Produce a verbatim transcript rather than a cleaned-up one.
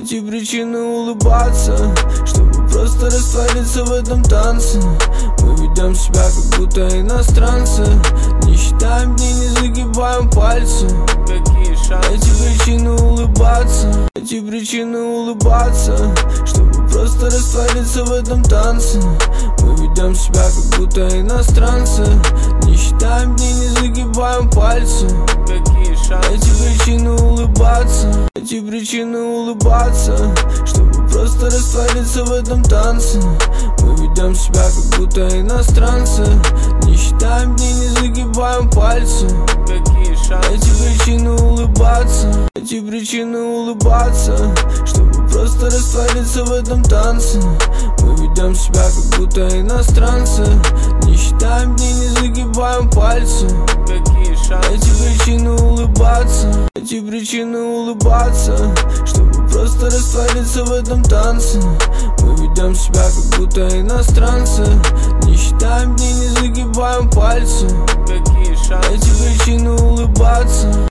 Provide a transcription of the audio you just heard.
Эти причины улыбаться, чтобы просто раствориться в этом танце. Мы ведем себя как будто иностранцы, не считаем дни, не загибаем пальцы. Какие шансы? Эти причины улыбаться, эти причины улыбаться, чтобы просто раствориться в этом танце. Мы ведем себя как будто иностранцы, не считаем дни, не загибаем пальцы. Какие шансы? Эти причины улыбаться, эти причины улыбаться, чтобы просто раствориться в этом танце. Мы ведем себя как будто иностранцы, не считаем дни, не загибаем пальцы. Какие шансы? Эти причины улыбаться, эти причины улыбаться, чтобы просто раствориться в этом танце. Мы ведем себя как будто иностранцы, не считаем дни, не загибаем пальцы. Какие шансы? Эти причины улыбаться, эти причины улыбаться, чтобы просто раствориться в этом танце. Мы ведем себя как будто иностранцы, не считаем дни, не загибаем пальцы. Какие шансы? Эти причины улыбаться.